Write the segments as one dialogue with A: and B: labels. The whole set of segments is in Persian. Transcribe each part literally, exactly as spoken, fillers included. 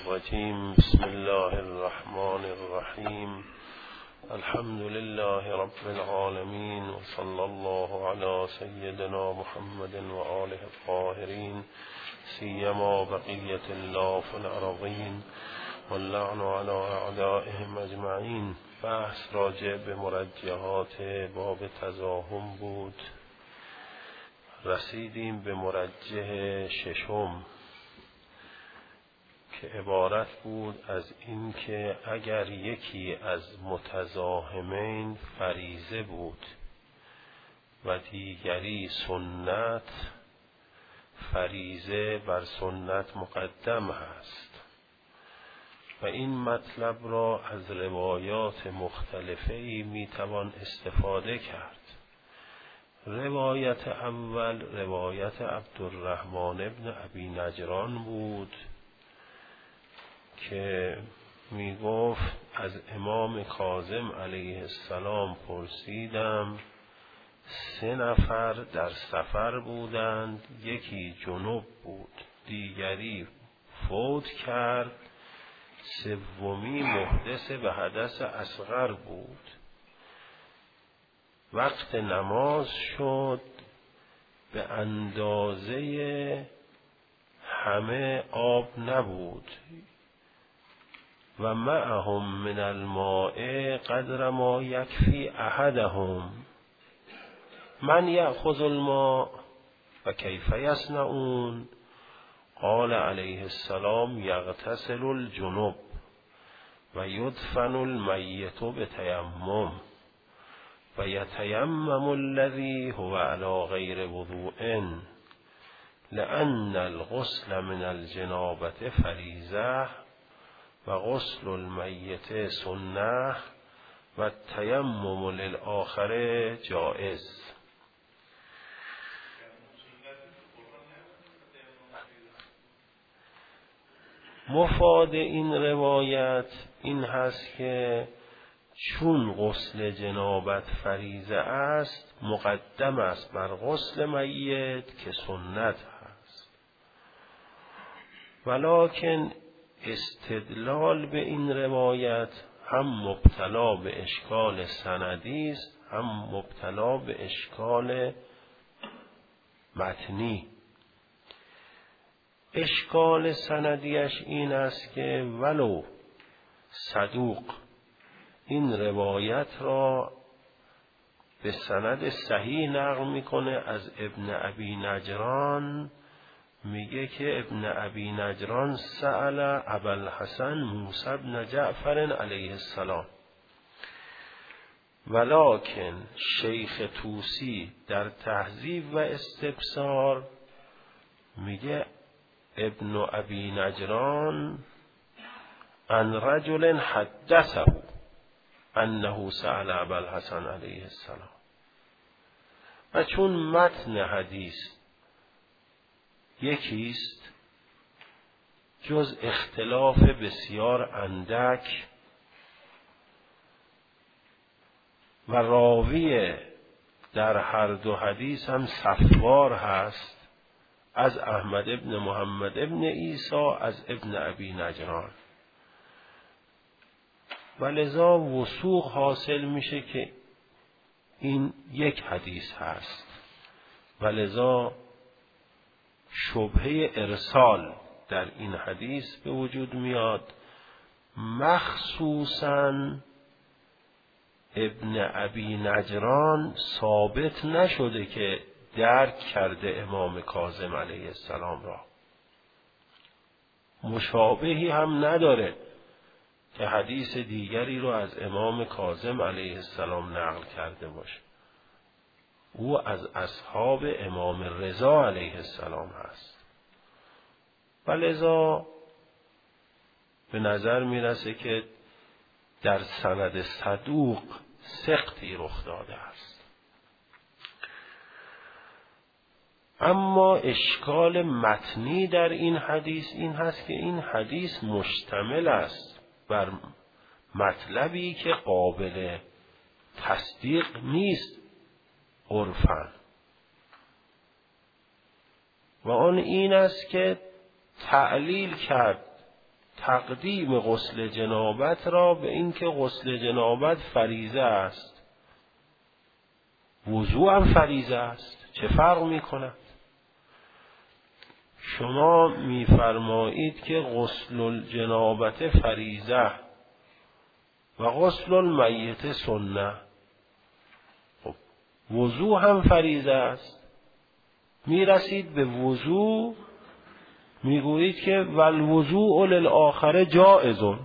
A: الرجيم. بسم الله الرحمن الرحيم. الحمد لله رب العالمين، وصلى الله على سيدنا محمد وآله الطاهرين، سيما بقية الله في الأرضين، واللعن على أعدائهم أجمعين. بحث راجع به مرجحات باب تزاحم بود. رسیدیم به مرجح ششم که عبارت بود از این که اگر یکی از متزاحمین فریضه بود و دیگری سنت، فریضه بر سنت مقدم است. و این مطلب را از روایات مختلفه‌ای میتوان استفاده کرد. روایت اول روایت عبدالرحمن ابن ابی نجران بود که می گفت از امام کاظم علیه السلام پرسیدم، سه نفر در سفر بودند، یکی جنوب بود، دیگری فوت کرد، سومی محدث به حدث اصغر بود. وقت نماز شد، به اندازه همه آب نبود و معهم من الماء قدر ما یکفی احدهم. من یأخذ الماء و کیف یصنعون؟ قال علیه السلام یغتسل الجنوب و یدفن المیت بتیمم و یتیمم الذی هو علی غیر وضوء، لأن الغسل من الجنابة فریضة و غسل المیت سنة و التیمم للآخر جائز. مفاد این روایت این هست که چون غسل جنابت فریضه است، مقدم است بر غسل میت که سنت هست. ولکن استدلال به این روایت هم مبتلا به اشکال سندی است، هم مبتلا به اشکال متنی. اشکال سندیش این است که ولو صدوق این روایت را به سند صحیح نقل میکنه از ابن ابی نجران، میگه که ابن ابی نجران سأل ابوالحسن موسی بن جعفر علیه السلام، ولکن شیخ طوسی در تهذیب و استبصار میگه ابن ابی نجران عن رجل حدثه انه سأل ابوالحسن علیه السلام. و چون متن حدیث یکیست جز اختلاف بسیار اندک و راوی در هر دو حدیث هم صفوار هست، از احمد ابن محمد ابن عیسی از ابن ابی نجران، و لذا وثوق حاصل میشه که این یک حدیث هست و لذا شبهه ارسال در این حدیث به وجود میاد. مخصوصاً ابن ابی نجران ثابت نشده که درک کرده امام کاظم علیه السلام را، مشابهی هم نداره که حدیث دیگری رو از امام کاظم علیه السلام نقل کرده باشه. او از اصحاب امام رضا علیه السلام هست و لذا به نظر میرسه که در سند صدوق سقطی رخ داده است. اما اشکال متنی در این حدیث این هست که این حدیث مشتمل است بر مطلبی که قابل تصدیق نیست عرفاً، و آن این است که تعلیل کرد تقدیم غسل جنابت را به اینکه غسل جنابت فریضه است. وضو هم فریضه است. چه فرق می کند؟ شما می فرمایید که غسل الجنابت فریضه و غسل المیت سنه. خب وضو هم فریضه است. می رسید به وضو، می گویید که والوضوء للآخر جائزون.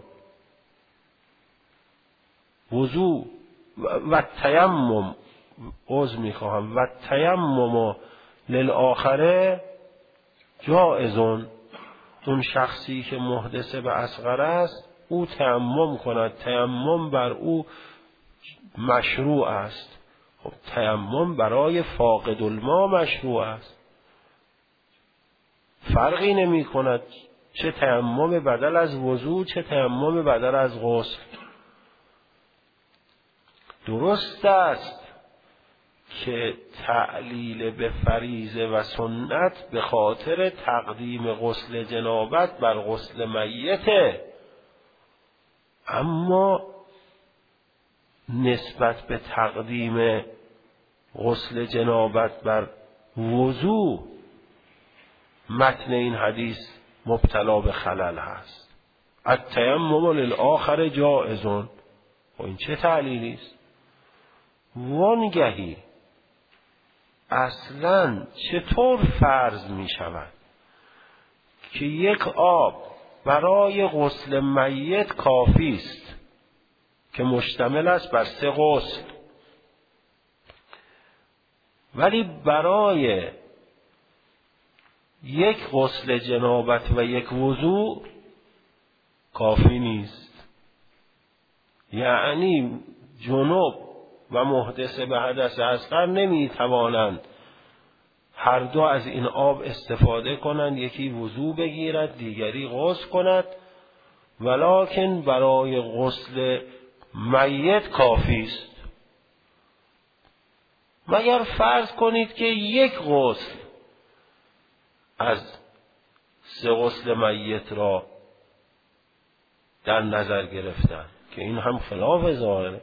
A: وضو و تیمم، عذر می خواهم، و تیمم للآخر جائزون. اون شخصی که محدث به اصغر است او تیمم کند، تیمم بر او مشروع است. خب تیمم برای فاقد الماء مشروع است. فرقی نمی کند چه تیمم بدل از وضو چه تیمم بدل از غسل. درست است که تعلیل به فریضه و سنت به خاطر تقدیم غسل جنابت بر غسل میته، اما نسبت به تقدیم غسل جنابت بر وضو متن این حدیث مبتلا به خلل هست. التیمم للآخر جائزون. و این چه تعلیلی است؟ وانگهی اصلا چطور فرض می شود که یک آب برای غسل میت کافی است که مشتمل است بر سه غسل، ولی برای یک غسل جنابت و یک وضو کافی نیست؟ یعنی جنوب و محدث به حدث اصغر نمی توانند هر دو از این آب استفاده کنند، یکی وضو بگیرد دیگری غسل کند، ولکن برای غسل میت کافی است. مگر فرض کنید که یک غسل از سه غسل میت را در نظر گرفتن، که این هم خلاف ظاهره.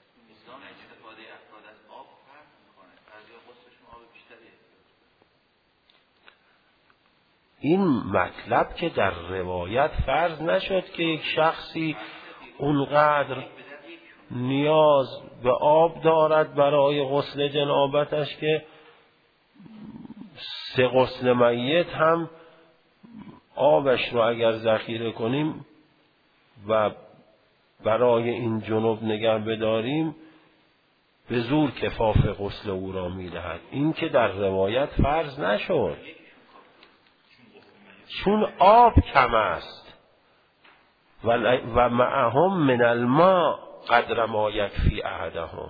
A: این مطلب که در روایت فرض نشد که یک شخصی اونقدر نیاز به آب دارد برای غسل جنابتش که سه غسل میت هم آبش رو اگر ذخیره کنیم و برای این جنوب نگه بداریم به زور کفاف غسل او را میدهد. این که در روایت فرض نشد، چون آب کم است و معهم من الماء قدر ما یکفی احدهم.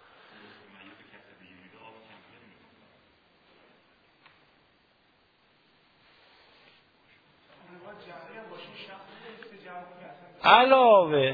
A: علاوه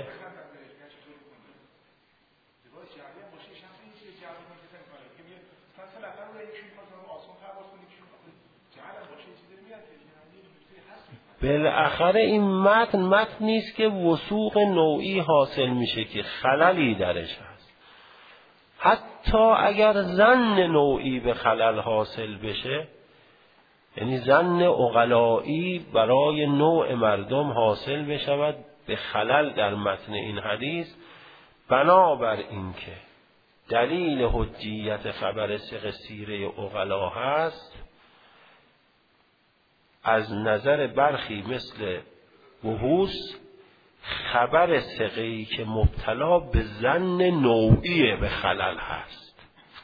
A: بالاخره این متن متن نیست که وثوق نوعی حاصل میشه که خللی درش هست. حتی اگر ظن نوعی به خلل حاصل بشه، یعنی ظن عقلایی برای نوع مردم حاصل بشود به خلل در متن این حدیث، بنابر این که دلیل حجیت خبر ثقه سیره عقلا هست، از نظر برخی مثل وحوس خبر ثقه‌ای که مبتلا به ظن نوعی به خلل هست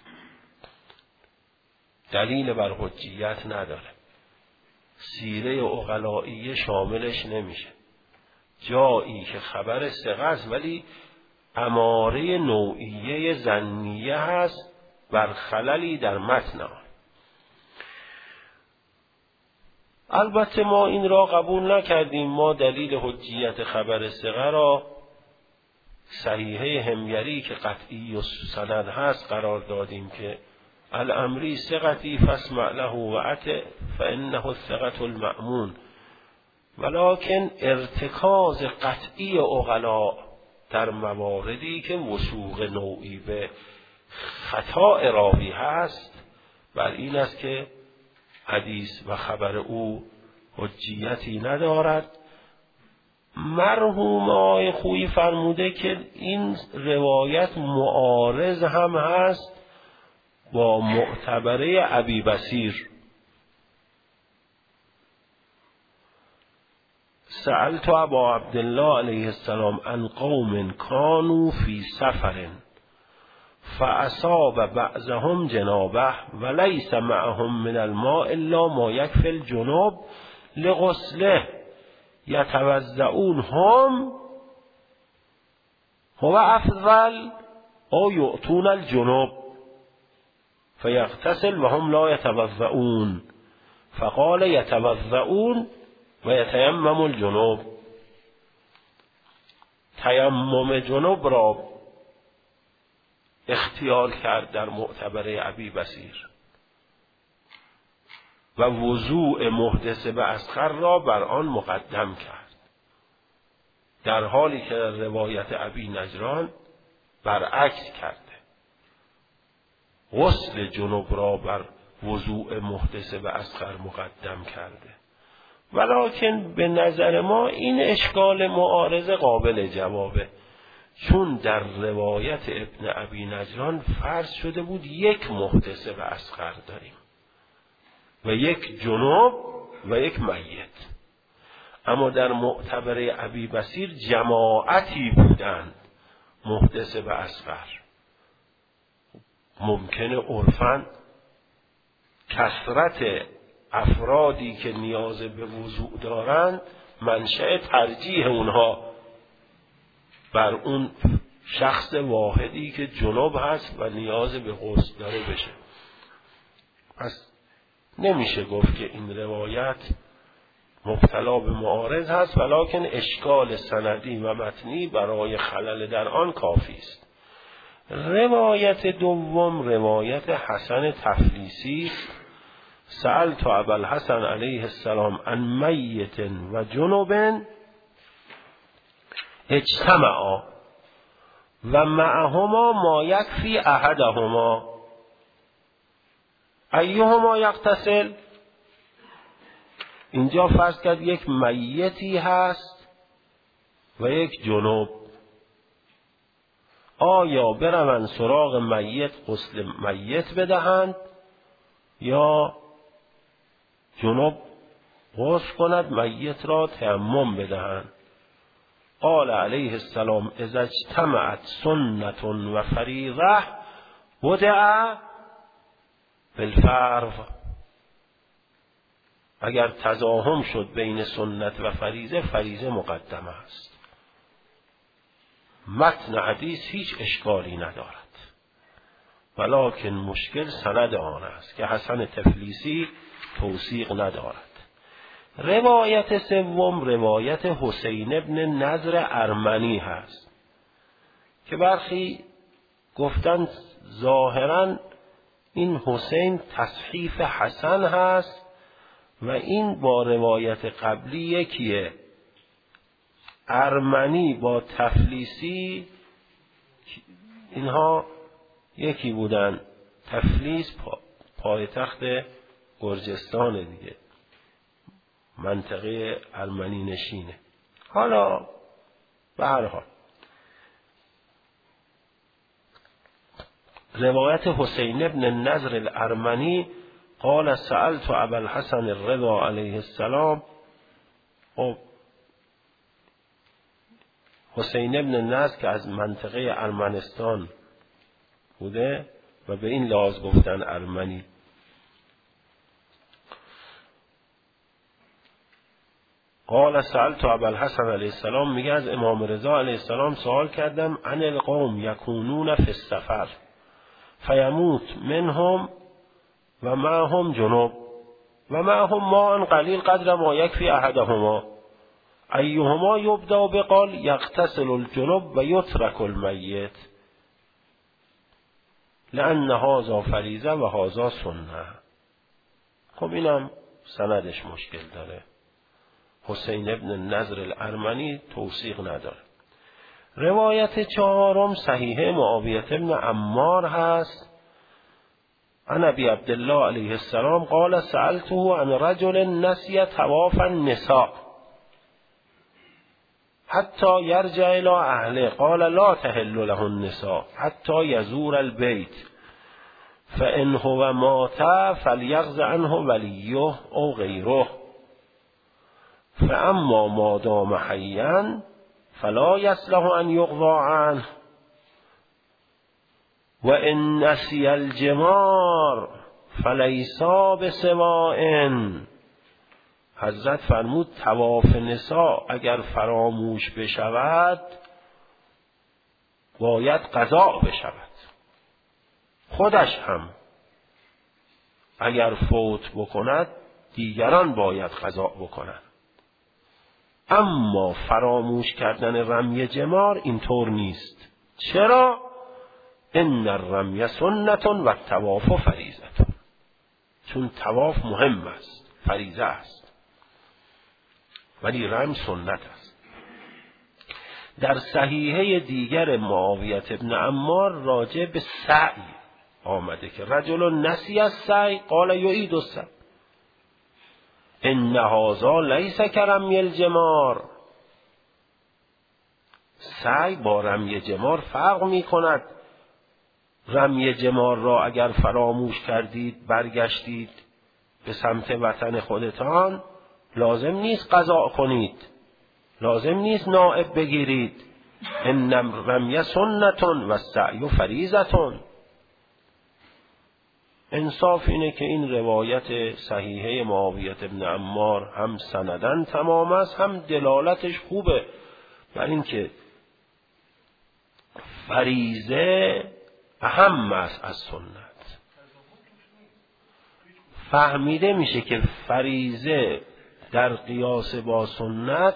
A: دلیل بر حجیت نداره. سیره عقلایی شاملش نمیشه. جایی که خبر ثقه است ولی اماره نوعیه ظنیه هست بر خللی در متن آن. البته ما این را قبول نکردیم. ما دلیل حجیت خبر ثقه را صحیحه حمیری که قطعی و سند هست قرار دادیم که الامری ثقتی فاسمع له و اطع فانه الثقة المأمون. ولکن ارتکاز قطعی عقلا در مواردی که وثوق نوعی به خطا راوی هست بر این است که حدیث و خبر او حجیتی ندارد. مرحوم آقای خویی فرموده که این روایت معارض هم هست با معتبره ابی بصیر. سألت ابا عبدالله علیه السلام عن قوم كانوا فی سفر فاصاب بعضهم جنابه وليس معهم من الماء الا ما يكفي الجنوب لغسله يتوضؤون هم هو افضل او يؤتون الجنوب فيغتسل وهم لا يتوضؤون فقال يتوضؤون و یتیمم الجنوب. تیمم جنوب را اختیار کرد در معتبره ابی بصیر و وضوء محدث به اصغر را بر آن مقدم کرد، در حالی که در روایت ابی نجران برعکس کرده، غسل جنوب را بر وضوء محدث به اصغر مقدم کرده. ولکن به نظر ما این اشکال معارض قابل جوابه، چون در روایت ابن ابی نجران فرض شده بود یک محدث به اصغر داریم و یک جنوب و یک میت، اما در معتبره ابی بصیر جماعتی بودند محدث به اصغر. ممکنه عرفاً کثرت افرادی که نیاز به وضوء دارند منشأ ترجیح اونها بر اون شخص واحدی که جنوب هست و نیاز به غسل داره بشه. پس نمیشه گفت که این روایت مبتلا به معارض هست، ولکن اشکال سندی و متنی برای خلل در آن کافی است. روایت دوم روایت حسن تفلیسی است. سألت ابا الحسن علیه السلام عن میت و جنوب اجتمعا و معهما ما یکفی احدهما ایهما یغتسل. اینجا فرض کرد یک میتی هست و یک جنوب. آیا بروند سراغ میت غسل میت بدهند یا جنوب غسل کند میت را تیمم بدهند؟ قال علیه السلام اذا اجتمعت سنت و فریضه وضع بالفرض. اگر تزاحم شد بین سنت و فریضه، فریضه مقدمه است. متن حدیث هیچ اشکالی ندارد، ولکن مشکل سند آن است که حسن تفلیسی توثیق ندارد. روایت سوم روایت حسین ابن نضر ارمنی هست که برخی گفتند ظاهراً این حسین تصحیف حسن هست و این با روایت قبلی یکیه. ارمنی با تفلیسی اینها یکی بودن. تفلیس پا پایتخت گرجستان دیگه، منطقه ارمنی نشینه. حالا به هر حال روایت حسین ابن نضر الارمنی قال سألت ابا الحسن الرضا علیه السلام. خب حسین ابن نضر که از منطقه ارمنستان بوده و به این لحاظ گفتن ارمنی. قال سألت ابا الحسن علیه السلام، میگه از امام رضا علیه السلام سوال کردم عن القوم یکونون فی السفر فیموت منهم و معهم جنوب و معهم ماء قلیل قدر ما یکفی احدهما ایهما یبدأ بقال یغتسل الجنوب و یترک المیت لأن هذا فریضه و هذا سنه. خب اینم سندش مشکل داره. حسین ابن نضر الارمنی توثیق نداره. روایت چهارم صحیح معاویه ابن عمار هست. عن ابی عبدالله علیه السلام قال سألته عن رجل نسی طواف النساء حتی یرجع الی اهله قال لا تحل له النساء حتی یزور البیت فان هو مات فلیغز عنه ولیه او غیره فاما ما دام حیا فلا یصلح ان یقضى عنه و ان نسی الجمار فلیسا بسواء. حضرت فرمود طواف نساء اگر فراموش بشود باید قضا بشود. خودش هم اگر فوت بکند دیگران باید قضا بکنند. اما فراموش کردن رمی جمار اینطور نیست. چرا؟ ان الرمی سنت و الطواف فریضه. چون طواف مهم است، فریضه است، ولی رمی سنت است. در صحیحه دیگر معاویه ابن عمار راجع به سعی آمده که رجل نسی السعی قال یعید السعی ان هذا لیس کرمی الجمار. سعی با رمی جمار فرق می کند. رمی جمار را اگر فراموش کردید برگشتید به سمت وطن خودتان لازم نیست قضا کنید، لازم نیست نائب بگیرید. ان رمی سنت و السعی فریضه. انصاف اینه که این روایت صحیحه معاویه ابن عمار هم سندن تمام است، هم دلالتش خوبه بر این که فریضه اهم است از سنت. فهمیده میشه که فریضه در قیاس با سنت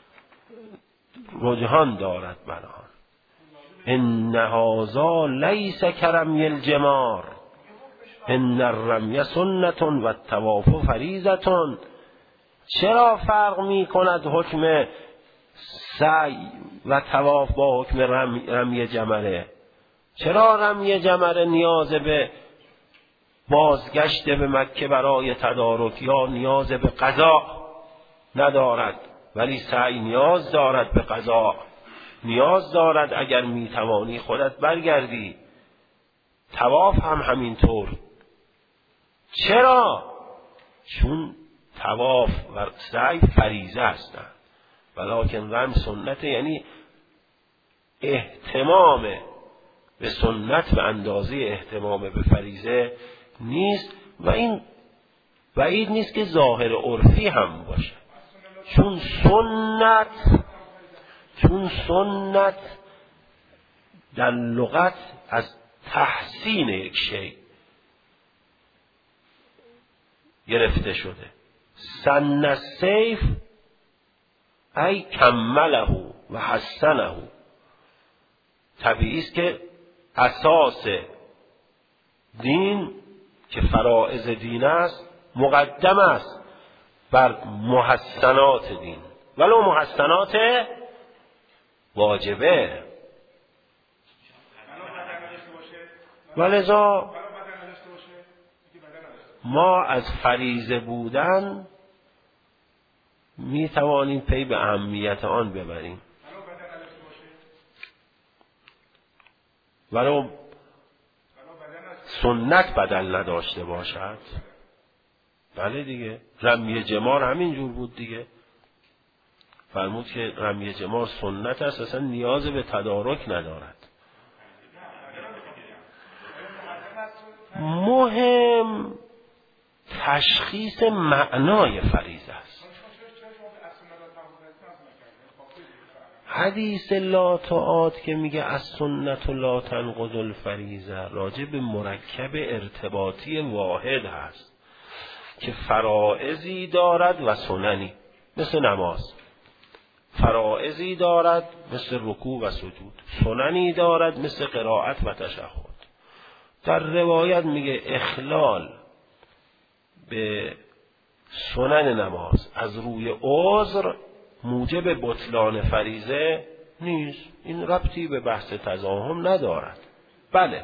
A: رجحان دارد بر آن. ان هذا لیس کرمی الجمار ان الرمی سنت و الطواف فریضه. چرا فرق می کند حکم سعی و طواف با حکم رمی, رمی جمره؟ چرا رمی جمره نیاز به بازگشت به مکه برای تدارک یا نیاز به قضا ندارد، ولی سعی نیاز دارد به قضا، نیاز دارد اگر می توانی خودت برگردی. طواف هم همینطور. چرا؟ چون طواف و سعی فریضه هستند ولکن رمی سنت، یعنی اهتمام به سنت به اندازه اهتمام به فریضه نیست. و این بعید نیست که ظاهر عرفی هم باشه، چون سنت چون سنت در لغت از تحسین یک شی گرفته شده. سن السیف ای کمله و حسنه. طبیعی است که اساس دین که فرائض دین است مقدم است بر محسنات دین، ولو محسنات واجبه. ولذا ما از فریضه بودن می توانیم پی به اهمیت آن ببریم. ولو سنت بدل نداشته باشد. بله دیگه، رمی جمار همین جور بود دیگه. فرمود که رمی جمار سنت است، اصلا نیاز به تدارک ندارد. مهم تشخیص معنای فریضه است. حدیث لا تعاد که میگه از سنت لا تنقض الفریضه راجع به مرکب ارتباطی واحد هست که فرائضی دارد و سننی، مثل نماز. فرائضی دارد مثل رکوع و سجود، سننی دارد مثل قرائت و تشهد. در روایت میگه اخلال به سنن نماز از روی عذر موجب بطلان فریضه نیست. این ربطی به بحث تزاحم ندارد. بله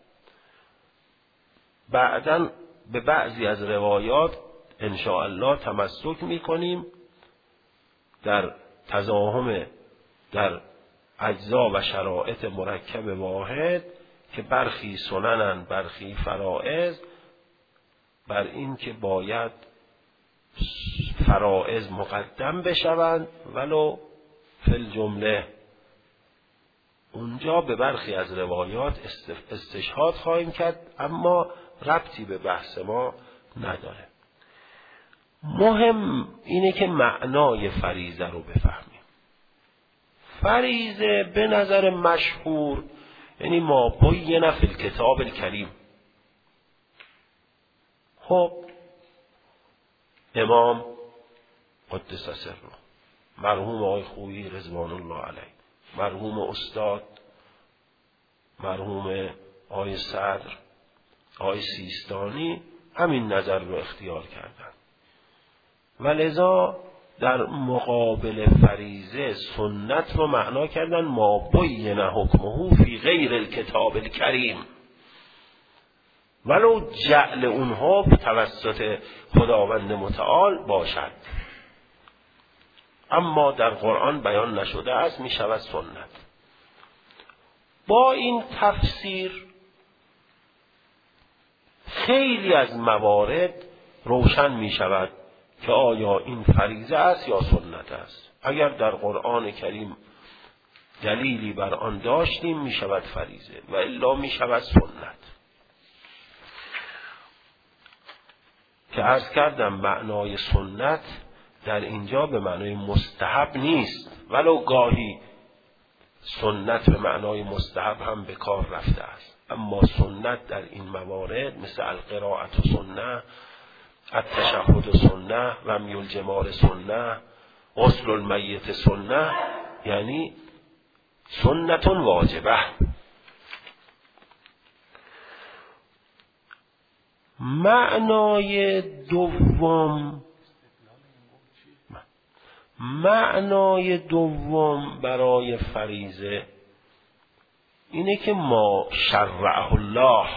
A: بعداً به بعضی از روایات ان شاء الله تمسک می‌کنیم در تزاحم در اجزا و شرایط مرکب واحد که برخی سننن برخی فرائض، بر این که باید فرائض مقدم بشوند ولو فی الجمله. اونجا به برخی از روایات استشهاد خواهیم کرد اما ربطی به بحث ما نداره. مهم اینه که معنای فریضه رو بفهمیم. فریضه به نظر مشهور یعنی ما بین فی الکتاب الکریم. خب امام قدس سره مرحوم آقای خویی رضوان الله علیه، مرحوم استاد مرحوم آقای صدر آقای سیستانی همین نظر رو اختیار کردن و لذا در مقابل فریضه سنت رو معنا کردن ما بین حکمه فی غیر الکتاب الکریم، ولو جعل اونها توسط خداوند متعال باشد اما در قرآن بیان نشده است، می شود سنت. با این تفسیر خیلی از موارد روشن می شود که آیا این فریضه است یا سنت است. اگر در قرآن کریم دلیلی بر آن داشتیم می شود فریضه و الا می شود سنت. که عرض کردم معنای سنت در اینجا به معنای مستحب نیست، ولو گاهی سنت به معنای مستحب هم به کار رفته است، اما سنت در این موارد مثل القراءت سنه، التشهد سنه، رمی الجمار سنه، غسل المیت سنه، یعنی سنت واجبه. معنای دوم معنای دوم برای فریضه اینه که ما شرعه الله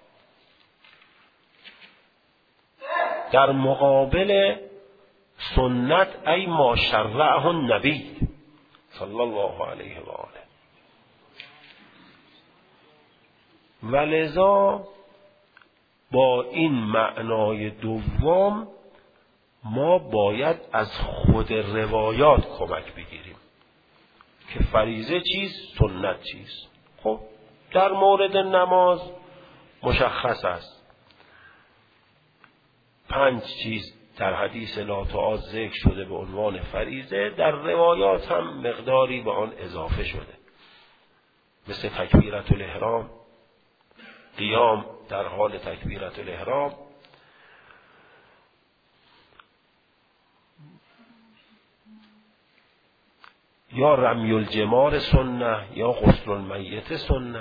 A: در مقابل سنت ای ما شرعه النبی صلی الله علیه و آله. ولذا با این معنای دوم ما باید از خود روایات کمک بگیریم که فریضه چیست، سنت چیست. خب در مورد نماز مشخص است، پنج چیز در حدیث لا تعاد ذکر شده به عنوان فریضه، در روایات هم مقداری به آن اضافه شده، مثل تکبیرت الاحرام، قیام در حال تکبیرت الاحرام، یا رمی الجمار سنه یا غسل المیت سنه.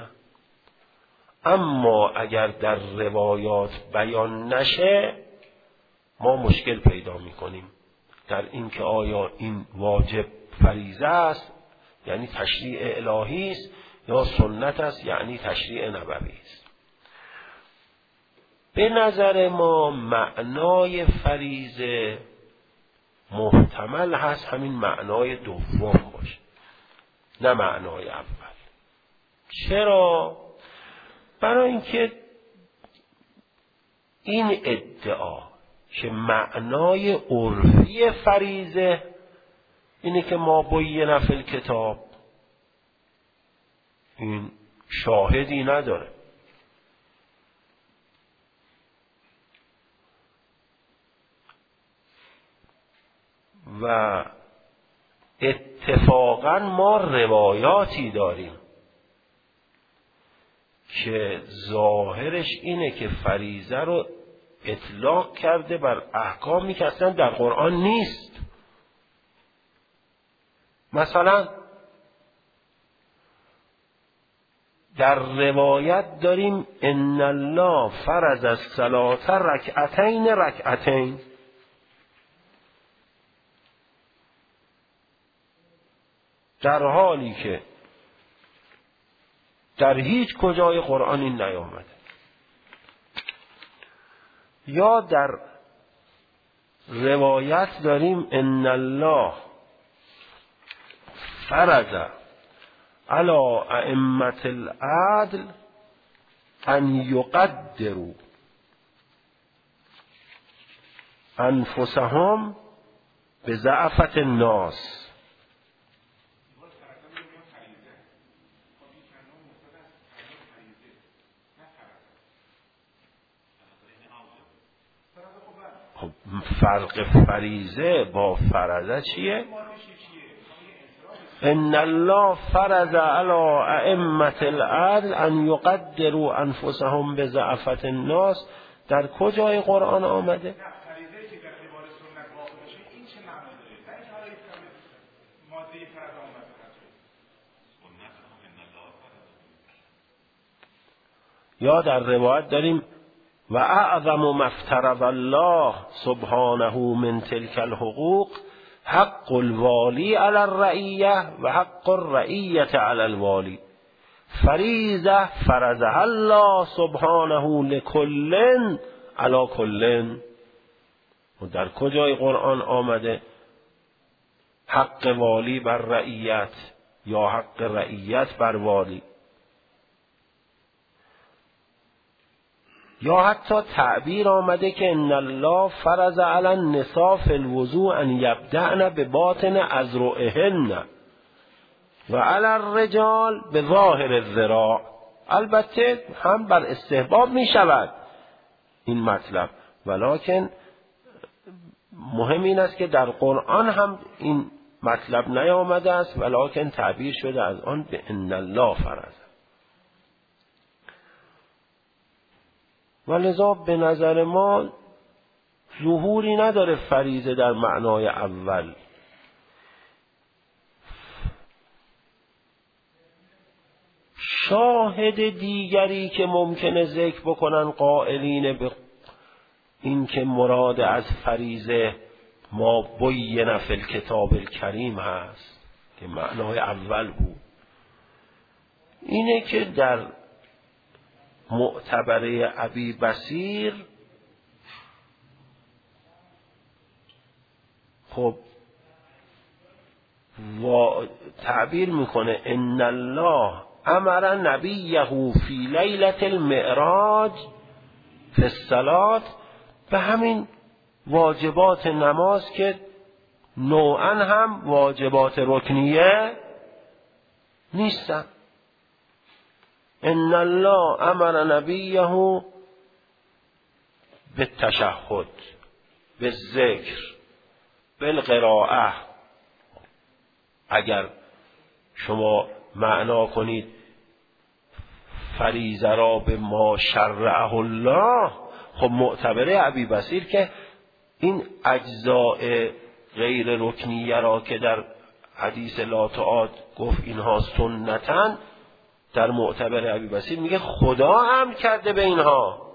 A: اما اگر در روایات بیان نشه ما مشکل پیدا میکنیم در این که آیا این واجب فریضه است یعنی تشریع الهی است یا سنت است یعنی تشریع نبوی است. به نظر ما معنای فریضه محتمل هست همین معنای دوم باشه نه معنای اول. چرا؟ برای اینکه این ادعا که معنای عرفی فریضه اینه که ما بین فی الکتاب، این شاهدی نداره. و اتفاقا ما روایاتی داریم که ظاهرش اینه که فریضه رو اطلاق کرده بر احکامی که اصلا در قرآن نیست. مثلا در روایت داریم ان الله فرض الصلاة رکعتین رکعتین، در حالی که در هیچ کجای قرآن این نیامده. یا در روایت داریم ان الله فرض علی ائمة العدل ان یقدروا انفسهم بضعفة الناس. خب فرق فریضه با فرضه چیه؟ ان الله فرض علی ائمة العدل ان یقدروا انفسهم بضعفة الناس. در کجای قرآن آمده؟ یا در روایت داریم و اعظم ما افترض الله سبحانه من تلك الحقوق حق الوالی علی الرعیه و حق الرعیه علی الوالی. فریضه فرضها الله سبحانه لکل علی کل. و در کجای قرآن آمده حق والی بر رعیت یا حق رعیت بر والی؟ یا حتی تعبیر آمده که ان الله فرض علی النساء فی الوضوء ان یبدأن بباطن اذرعهن و علی الرجال بظاهر الذراع. البته هم بر استحباب می شود این مطلب، ولکن مهم این است که در قرآن هم این مطلب نیامده است، ولکن تعبیر شده از آن به ان الله فرض. و لذا به نظر ما ظهوری نداره فریضه در معنای اول. شاهد دیگری که ممکنه ذکر بکنن قائلین به این که مراد از فریضه ما بین فی الکتاب الکریم هست که معنای اول بود، اینه که در معتبره ابی بصیر خب و تعبیر میکنه ان الله امر نبیه فی لیلة المعراج فی الصلاة، به همین واجبات نماز که نوعا هم واجبات رکنیه نیستن. ان الله امر نبیه بالتشهد بالذکر بالقراءه. اگر شما معنا کنید فریضه را به ما شرعه الله، خب معتبره ابی بصیر که این اجزاء غیر رکنیه را که در حدیث لا تعاد گفت اینها سنتن، در معتبر ابی بصیر میگه خدا امر کرده به اینها.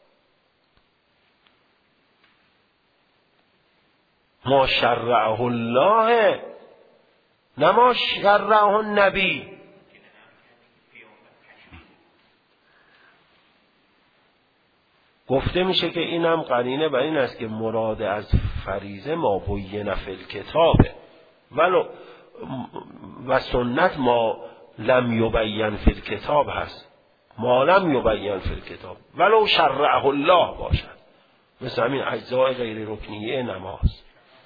A: ما شرعه الله نه ما شرعه النبی. گفته میشه که اینم قرینه بر این است که مراد از فریضه ما بین فی الکتابه ولو و سنت ما لم یبین فی الکتاب هست، ما لم یبین فی الکتاب ولو شرعه الله باشد، مثل همین اجزاء غیر رکنیه نماز.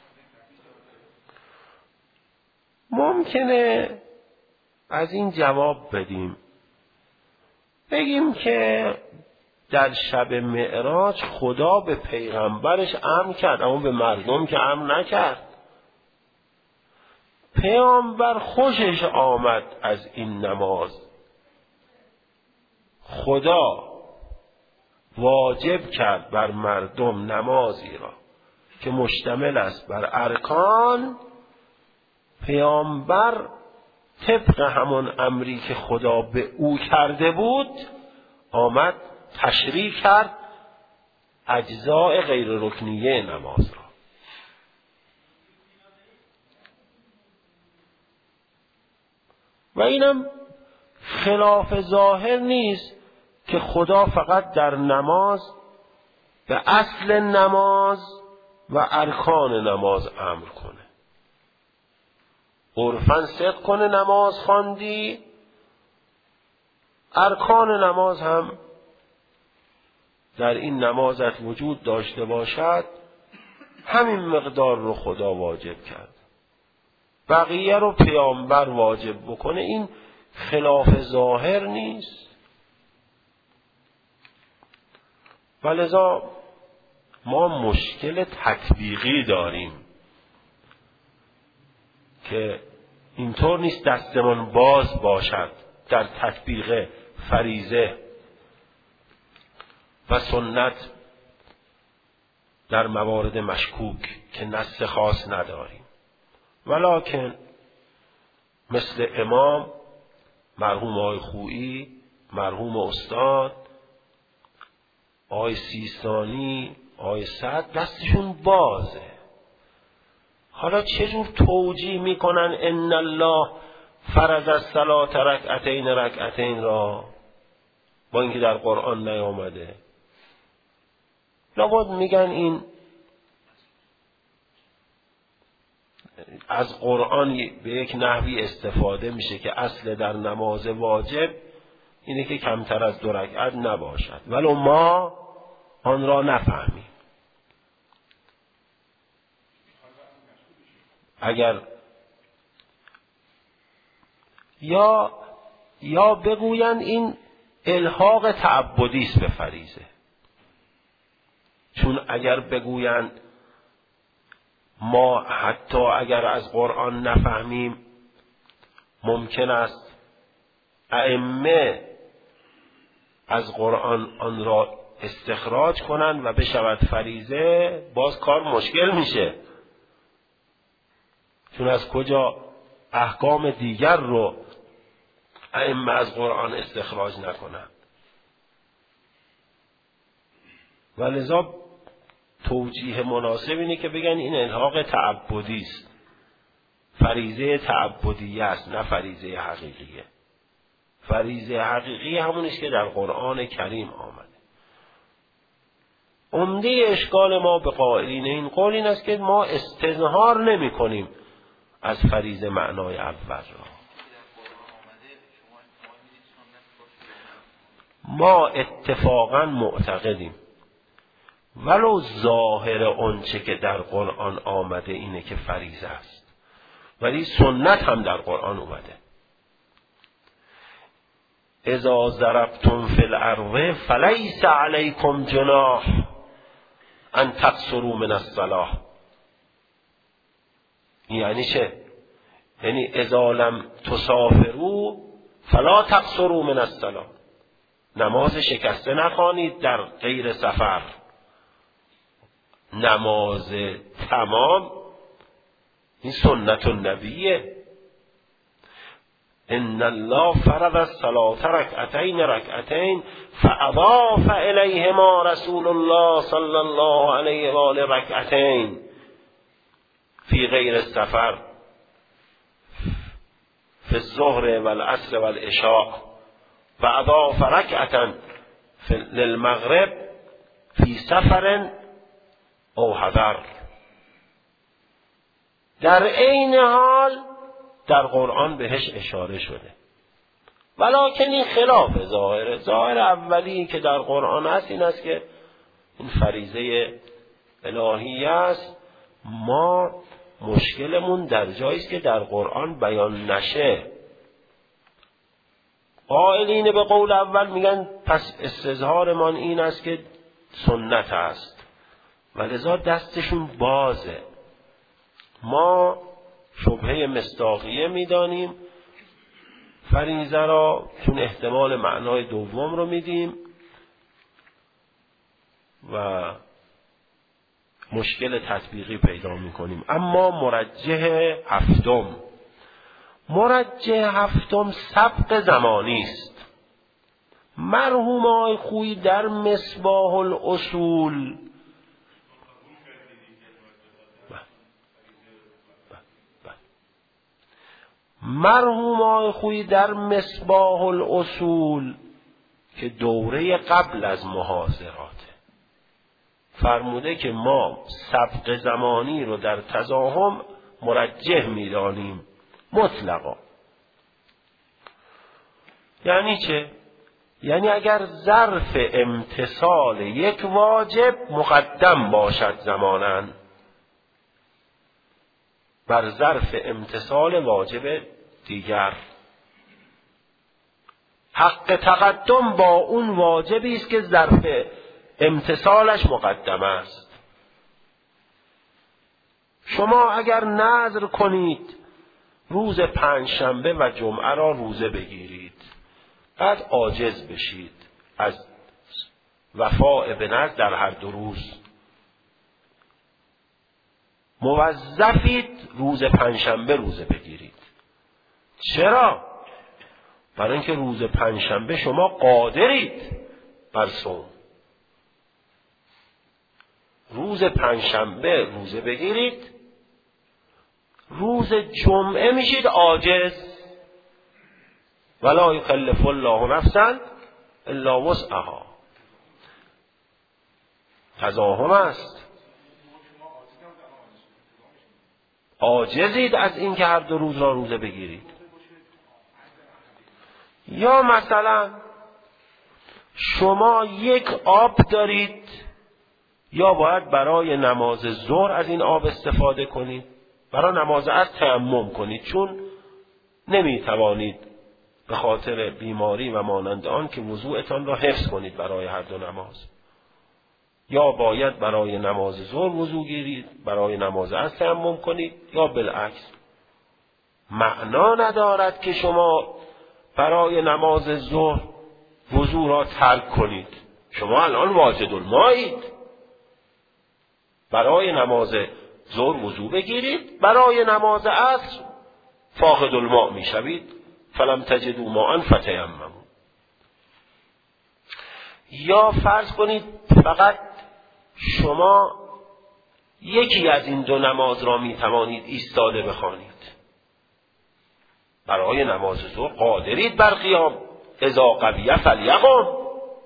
A: ممکنه از این جواب بدیم، بگیم که در شب معراج خدا به پیغمبرش امر کرد اما به مردم که امر نکرد. پیامبر خوشش آمد از این نماز، خدا واجب کرد بر مردم نمازی را که مشتمل است بر ارکان. پیامبر طبق همون امری که خدا به او کرده بود آمد تشریح کرد اجزاء غیر رکنیه نماز را. و اینم خلاف ظاهر نیست که خدا فقط در نماز به اصل نماز و ارکان نماز امر کنه. عرفاً صدق کنه نماز خواندی، ارکان نماز هم در این نمازت وجود داشته باشد، همین مقدار رو خدا واجب کرد، بقیه رو پیامبر واجب بکنه. این خلاف ظاهر نیست. ولذا ما مشکل تطبیقی داریم که اینطور نیست دستمان باز باشد در تطبیق فریضه و سنت در موارد مشکوک که نص خاص نداریم، ولکن مثل امام مرحوم آقای خویی، مرحوم استاد آقای سیستانی، آقای سعد دستشون بازه. حالا چجور توجیه میکنن ان الله فرض الصلاة رکعتین رکعتین را با اینکه در قرآن نیامده؟ لابد میگن این از قرآن به یک نحوی استفاده میشه که اصل در نماز واجب اینه که کمتر از دو رکعت نباشد، ولو ما آن را نفهمیم. اگر یا یا بگویند این الحاق تعبدی است به فریضه، چون اگر بگویند ما حتی اگر از قرآن نفهمیم ممکن است ائمه از قرآن آن را استخراج کنند و بشود فریضه، باز کار مشکل میشه، چون از کجا احکام دیگر رو ائمه از قرآن استخراج نکنند. ولذا توجیه مناسب اینه که بگن این الحاق تعبدی است، فریضه تعبدیه است، نه فریضه حقیقیه. فریضه حقیقی همونیست که در قرآن کریم آمده. عمده اشکال ما به قائلین این قول این است که ما استظهار نمی کنیم از فریضه معنای اول را. ما اتفاقا معتقدیم ولو ظاهر آنچه که در قرآن آمده اینه که فریضه است، ولی سنت هم در قرآن اومده. اذا ضربتم فی الارض فلیس علیکم جناح ان تقصروا من الصلاة. یعنی چه؟ یعنی اذا لم تسافروا فلا تقصروا من الصلاة، نماز شکسته نخوانید در غیر سفر. نماز تمام این سنت النبیه. ان الله فرض الصلاة رکعتین رکعتین فاضاف الیهما رسول الله صلی الله علیه و آله رکعتین فی غیر السفر فی الظهر والعصر والعشاء و اضاف رکعتا للمغرب فی سفر او حضر. در عین حال در قرآن بهش اشاره شده، ولکن این خلاف ظاهره. ظاهر اولی که در قرآن هست این است که این فریضه الهی است. ما مشکلمون در جایی است که در قرآن بیان نشه. قائلین به قول اول میگن پس استظهارمان این است که سنت است، ولذا دستشون بازه. ما شبهه مصداقیه میدانیم فریضه را، چون احتمال معنای دوم رو میدیم و مشکل تطبیقی پیدا میکنیم. اما مرجح هفتم مرجح هفتم سبق زمانی است. مرحوم آقای خویی در مصباح الاصول مرحوم آقای خویی در مصباح الاصول که دوره قبل از محاضرات فرموده که ما سبق زمانی رو در تزاحم مرجح می‌دانیم مطلقا. یعنی چه؟ یعنی اگر ظرف امتثال یک واجب مقدم باشد زماناً بر ظرف امتثال واجب دیگر، حق تقدم با اون واجبی است که ظرف امتثالش مقدم است. شما اگر نذر کنید روز پنجشنبه و جمعه را روزه بگیرید، بعد عاجز بشید از وفاء به نذر در هر دو روز، موظفید روز پنجشنبه روزه بگیرید. چرا؟ برای اینکه روز پنجشنبه شما قادرید بر صوم. روز پنجشنبه روزه بگیرید، روز جمعه میشید عاجز. ولا یکلف الله نفسا الا وسعها. تزاحم است. عاجزید از این که هر دو روز را روزه بگیرید. یا مثلا شما یک آب دارید، یا باید برای نماز ظهر از این آب استفاده کنید، برای نماز عصر تیمم کنید چون نمیتوانید به خاطر بیماری و مانند آن که وضوءتان را حفظ کنید برای هر دو نماز. یا باید برای نماز ظهر وضو گیرید، برای نماز عصر تیمم کنید، یا بالعکس. معنا ندارد که شما برای نماز ظهر وضو را ترک کنید. شما الان واجد المائید، برای نماز ظهر وضو بگیرید، برای نماز عصر فاقد الماء میشوید. فلم تجدوا ماء فتیمموا. یا فرض کنید فقط شما یکی از این دو نماز را می توانید ایستاده بخوانید. برای نماز ظهر قادرید بر قیام، اذا قویه فلیقم.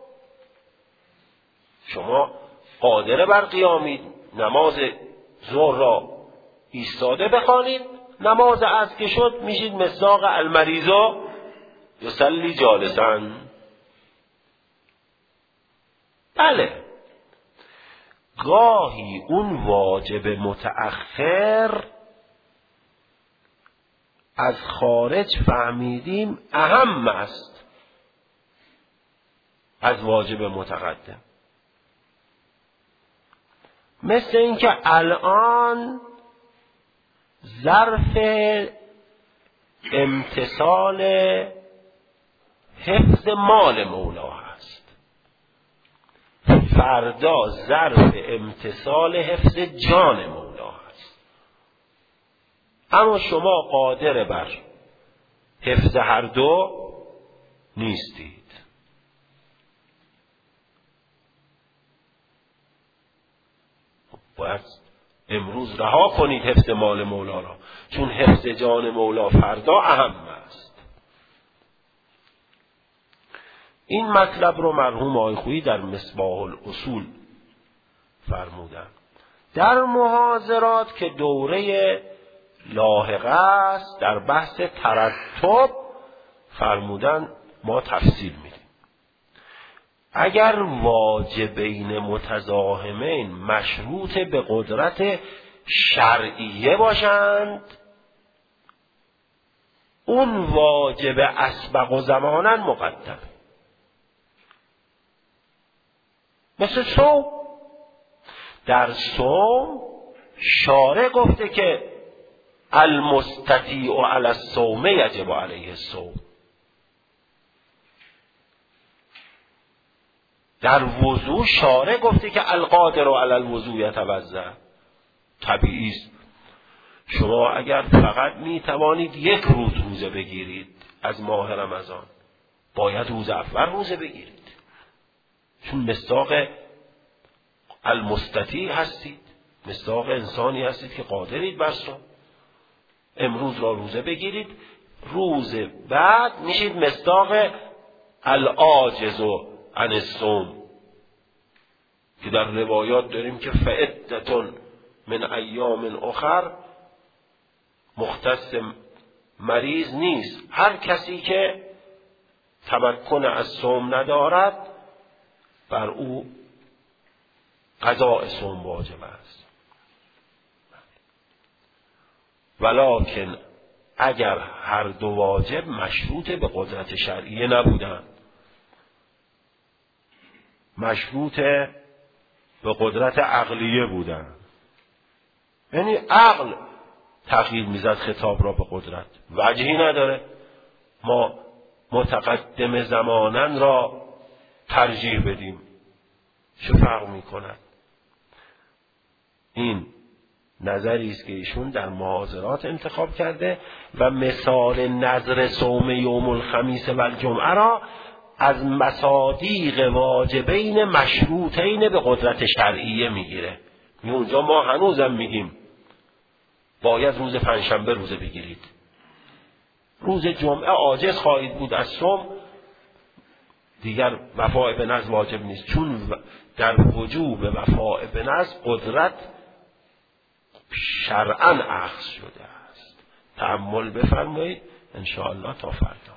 A: شما قادر بر قیامید، نماز ظهر را ایستاده بخوانید. نماز عصر که شد میشید مصداق المریضا یصلی جالسا. بله، گاهی اون واجب متأخر از خارج فهمیدیم اهم است از واجب متقدم. مثل اینکه الان ظرف امتثال حفظ مال مولا هست، فردا ظرف امتثال حفظ جان مولا هست. اما شما قادر بر حفظ هر دو نیستید. باید امروز رها کنید حفظ مال مولا را، چون حفظ جان مولا فردا اهم است. این مطلب رو مرحوم آقای خویی در مصباح الاصول فرمودن. در محاضرات که دوره لاحقه است در بحث ترتب فرمودن ما تفصیل میدیم. اگر واجبین متزاحمین مشروط به قدرت شرعیه باشند، اون واجب اسبق و زمانا مقدم. مثل صوم. در صوم شارع گفته که المستطیع علی الصوم یجب علیه الصوم. در وضو شارع گفته که القادر علی الوضو یتوضا. طبیعی است. شما اگر فقط می توانید یک روز روزه بگیرید از ماه رمضان، باید روز اول روزه بگیرید، چون مصداق المستطیع هستید، مصداق انسانی هستید که قادرید بر صوم. امروز را روزه بگیرید، روز بعد میشید مصداق العاجز عن الصوم که در روایات داریم که فعدتون من ایام اخر مختص مریض نیست. هر کسی که تمکن از صوم ندارد بر او قضاء صوم واجب است. ولکن اگر هر دو واجب مشروط به قدرت شرعیه نبودند، مشروط به قدرت عقلیه بودند، یعنی عقل تغییر میزد خطاب را به قدرت، وجهی نداره ما متقدم زمانن را ترجیح بدیم، چه فرق میکند؟ این نظری است که ایشون در محاضرات انتخاب کرده و مثال نظر صوم یوم الخمیس و الجمعه را از مصادیق واجبین مشروطین به قدرت شرعیه میگیره. اونجا ما هنوزم میگیم باید روز پنجشنبه روزه بگیرید، روز جمعه عاجز خواهید بود از صوم، دیگر وفاء به نذر واجب نیست، چون در وجوب وفاء به نذر قدرت شرعاً اخذ شده است. تأمل بفرمایید ان شاء الله تا فردا.